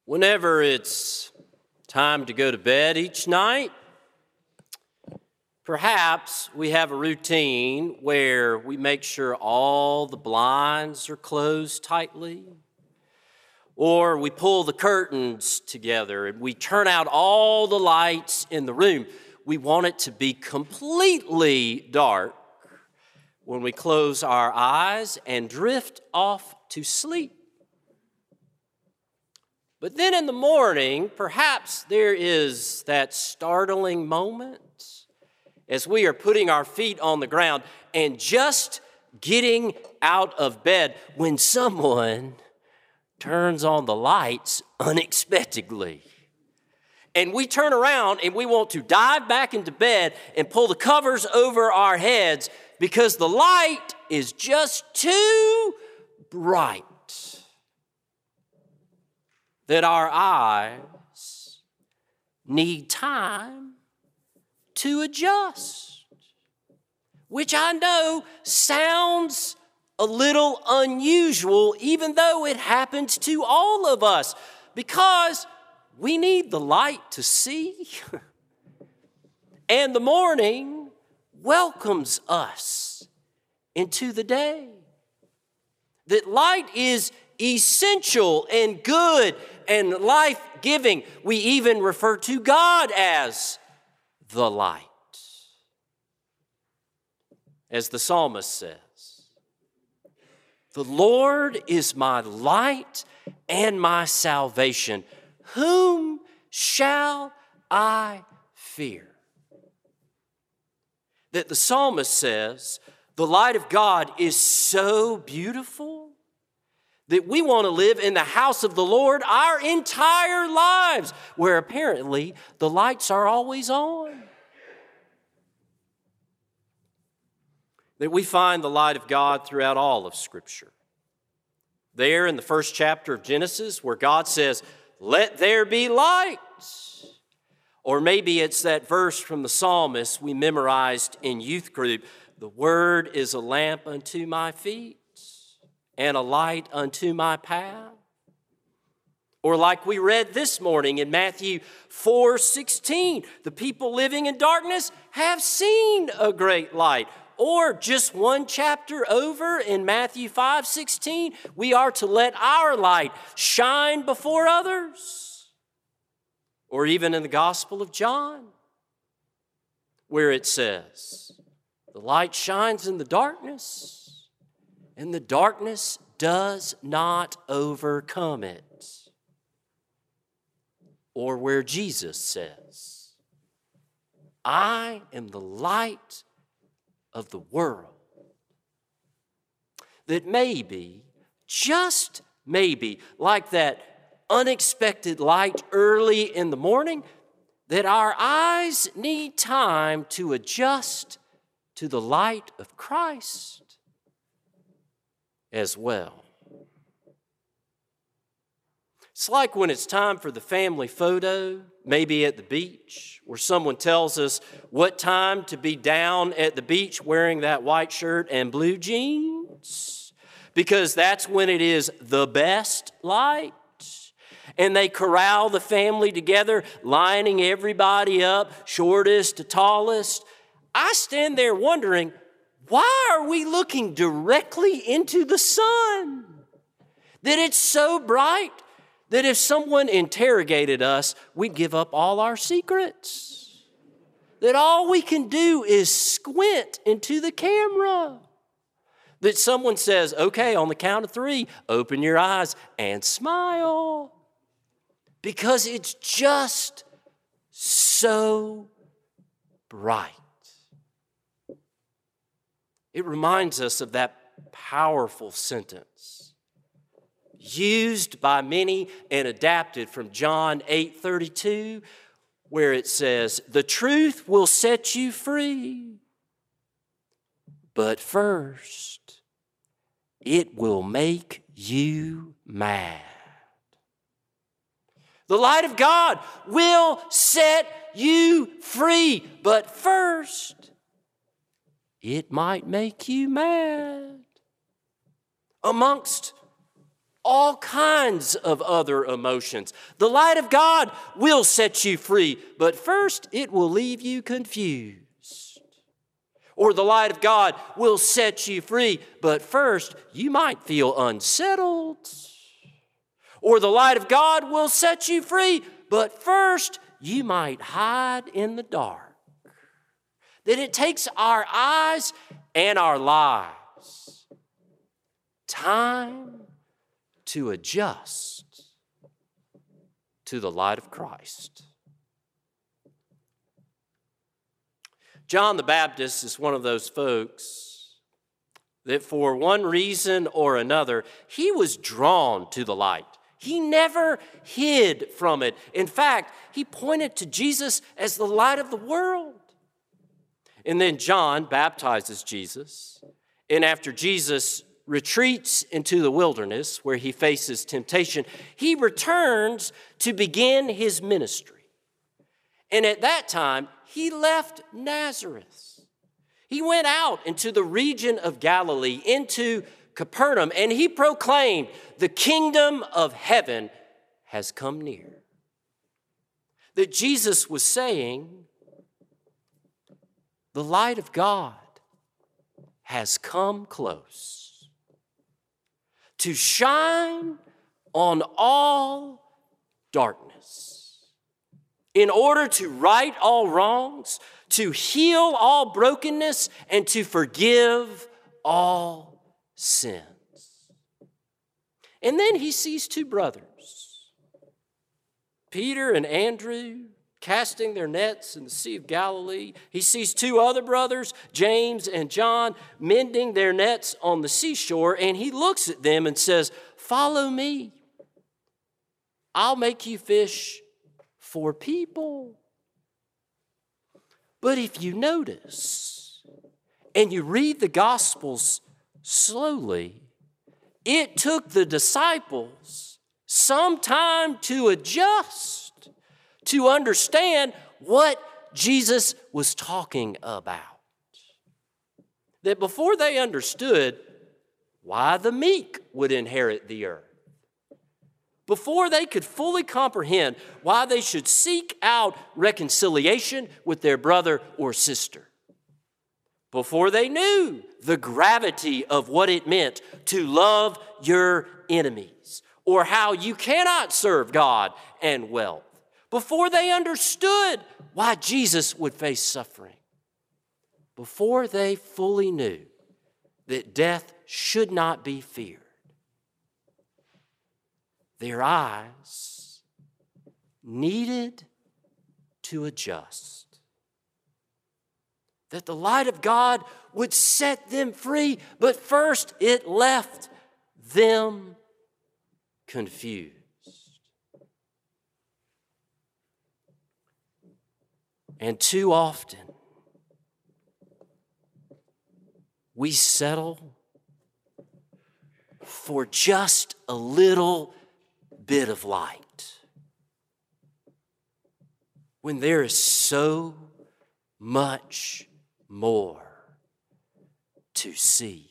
Whenever it's time to go to bed each night, perhaps we have a routine where we make sure all the blinds are closed tightly, or we pull the curtains together and we turn out all the lights in the room. We want it to be completely dark when we close our eyes and drift off to sleep. But then in the morning, perhaps there is that startling moment as we are putting our feet on the ground and just getting out of bed when someone turns on the lights unexpectedly. And we turn around and we want to dive back into bed and pull the covers over our heads because the light is just too bright. That our eyes need time to adjust, which I know sounds a little unusual, even though it happens to all of us, because we need the light to see. And the morning welcomes us into the day. That light is essential and good and life-giving. We even refer to God as the light. As the psalmist says, "The Lord is my light and my salvation. Whom shall I fear?" That the psalmist says, the light of God is so beautiful that we want to live in the house of the Lord our entire lives, where apparently the lights are always on. That we find the light of God throughout all of Scripture. There in the first chapter of Genesis, where God says, "Let there be light." Or maybe it's that verse from the psalmist we memorized in youth group, "The word is a lamp unto my feet and a light unto my path." Or like we read this morning in Matthew 4:16, "The people living in darkness have seen a great light." Or just one chapter over in Matthew 5:16, we are to let our light shine before others. Or even in the Gospel of John, where it says, "The light shines in the darkness, and the darkness does not overcome it." Or where Jesus says, "I am the light of the world." That maybe, just maybe, like that unexpected light early in the morning, that our eyes need time to adjust to the light of Christ as well. It's like when it's time for the family photo, maybe at the beach, where someone tells us what time to be down at the beach wearing that white shirt and blue jeans, because that's when it is the best light. And they corral the family together, lining everybody up, shortest to tallest. I stand there wondering, why are we looking directly into the sun? That it's so bright that if someone interrogated us, we'd give up all our secrets. That all we can do is squint into the camera. That someone says, "Okay, on the count of 3, open your eyes and smile." Because it's just so bright. It reminds us of that powerful sentence used by many and adapted from John 8:32, where it says, "The truth will set you free, but first it will make you mad." The light of God will set you free, but first it might make you mad. Amongst all kinds of other emotions. The light of God will set you free, but first it will leave you confused. Or the light of God will set you free, but first you might feel unsettled. Or the light of God will set you free, but first you might hide in the dark. That it takes our eyes and our lives time to adjust to the light of Christ. John the Baptist is one of those folks that for one reason or another, he was drawn to the light. He never hid from it. In fact, he pointed to Jesus as the light of the world. And then John baptizes Jesus. And after Jesus retreats into the wilderness where he faces temptation, he returns to begin his ministry. And at that time, he left Nazareth. He went out into the region of Galilee, into Capernaum, and he proclaimed, "The kingdom of heaven has come near." That Jesus was saying, the light of God has come close to shine on all darkness, in order to right all wrongs, to heal all brokenness, and to forgive all sins. And then he sees two brothers, Peter and Andrew, casting their nets in the Sea of Galilee. He sees two other brothers, James and John, mending their nets on the seashore, and he looks at them and says, "Follow me. I'll make you fish for people." But if you notice and you read the Gospels slowly, it took the disciples some time to adjust, to understand what Jesus was talking about. That before they understood why the meek would inherit the earth, before they could fully comprehend why they should seek out reconciliation with their brother or sister, before they knew the gravity of what it meant to love your enemies, or how you cannot serve God and wealth, before they understood why Jesus would face suffering, before they fully knew that death should not be feared, their eyes needed to adjust. That the light of God would set them free, but first it left them confused. And too often, we settle for just a little bit of light when there is so much more to see.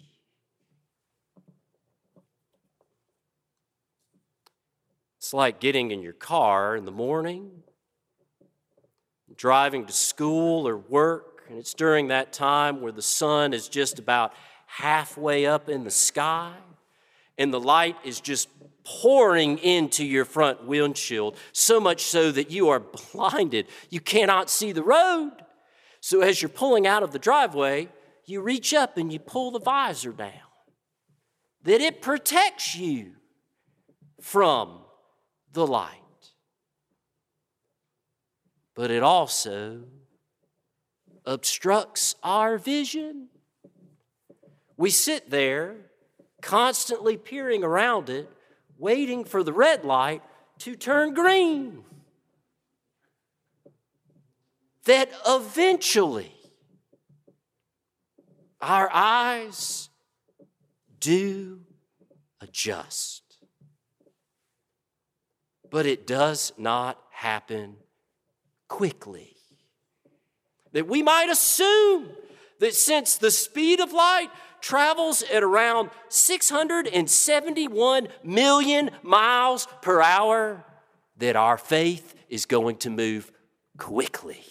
It's like getting in your car in the morning, driving to school or work, and it's during that time where the sun is just about halfway up in the sky, and the light is just pouring into your front windshield, so much so that you are blinded. You cannot see the road. So as you're pulling out of the driveway, you reach up and you pull the visor down, that it protects you from the light. But it also obstructs our vision. We sit there constantly peering around it, waiting for the red light to turn green. That eventually our eyes do adjust. But it does not happen quickly. That we might assume that since the speed of light travels at around 671 million miles per hour, that our faith is going to move quickly.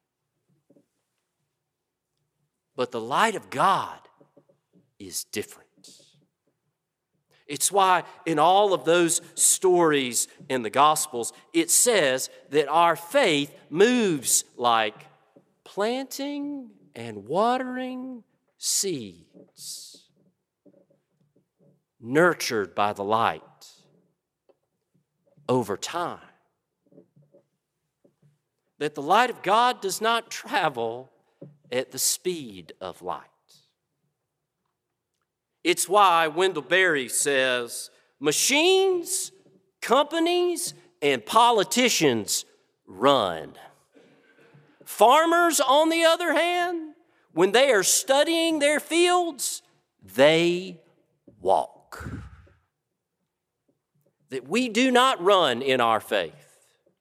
But the light of God is different. It's why in all of those stories in the Gospels, it says that our faith moves like planting and watering seeds, nurtured by the light over time. That the light of God does not travel at the speed of light. It's why Wendell Berry says, machines, companies, and politicians run. Farmers, on the other hand, when they are studying their fields, they walk. That we do not run in our faith.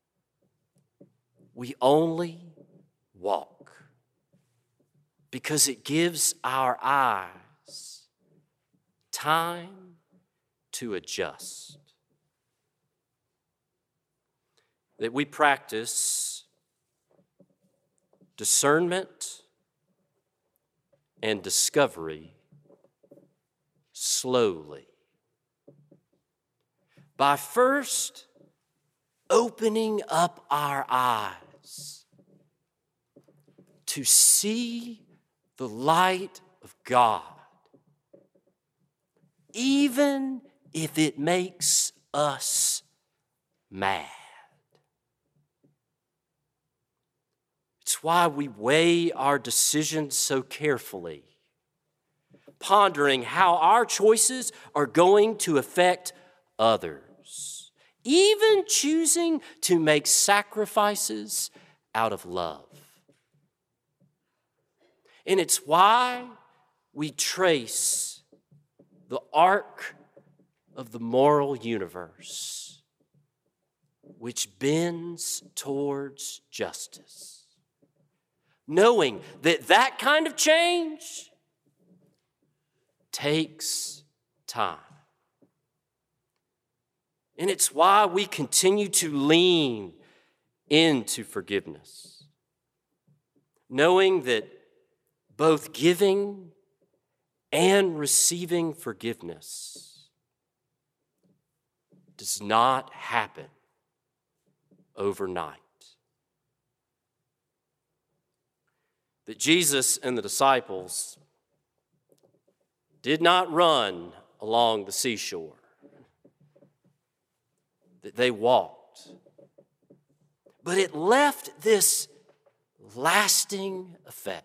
We only walk. Because it gives our eyes time to adjust. That we practice discernment and discovery slowly. By first opening up our eyes to see the light of God, even if it makes us mad. It's why we weigh our decisions so carefully, pondering how our choices are going to affect others, even choosing to make sacrifices out of love. And it's why we trace the arc of the moral universe, which bends towards justice, knowing that that kind of change takes time. And it's why we continue to lean into forgiveness, knowing that both giving and receiving forgiveness does not happen overnight. That Jesus and the disciples did not run along the seashore, that they walked. But it left this lasting effect.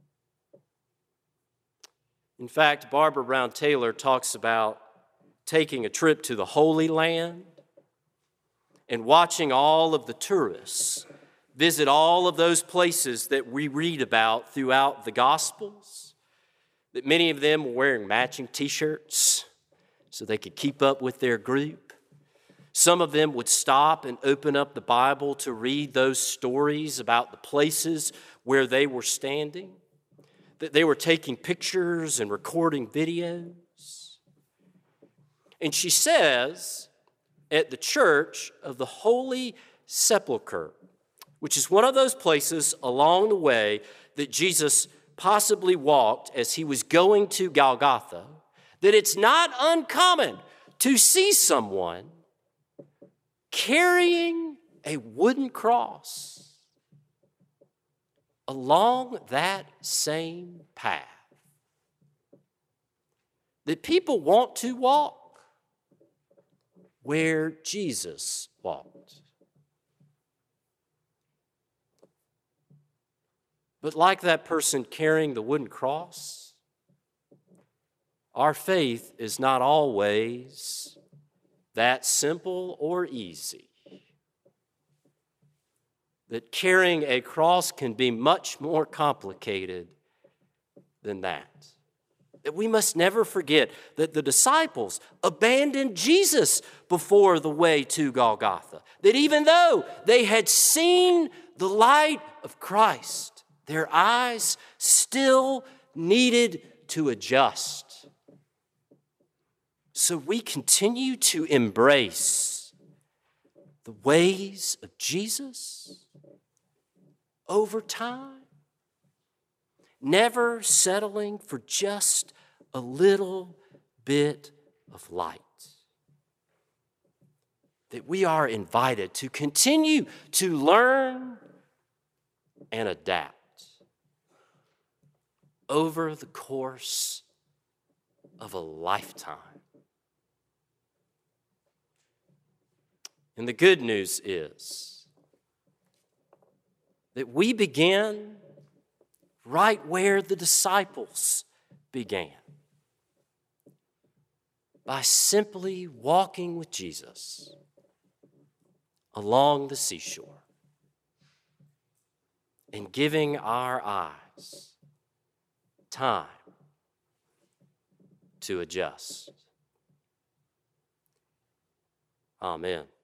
In fact, Barbara Brown Taylor talks about taking a trip to the Holy Land and watching all of the tourists visit all of those places that we read about throughout the Gospels, that many of them were wearing matching t-shirts so they could keep up with their group. Some of them would stop and open up the Bible to read those stories about the places where they were standing, that they were taking pictures and recording videos. And she says, at the Church of the Holy Sepulchre, which is one of those places along the way that Jesus possibly walked as he was going to Golgotha, that it's not uncommon to see someone carrying a wooden cross along that same path that people want to walk where Jesus walked. But like that person carrying the wooden cross, our faith is not always that simple or easy. That carrying a cross can be much more complicated than that. That we must never forget that the disciples abandoned Jesus before the way to Golgotha. That even though they had seen the light of Christ, their eyes still needed to adjust. So we continue to embrace the ways of Jesus over time, never settling for just a little bit of light. That we are invited to continue to learn and adapt over the course of a lifetime. And the good news is that we begin right where the disciples began, by simply walking with Jesus along the seashore and giving our eyes time to adjust. Amen.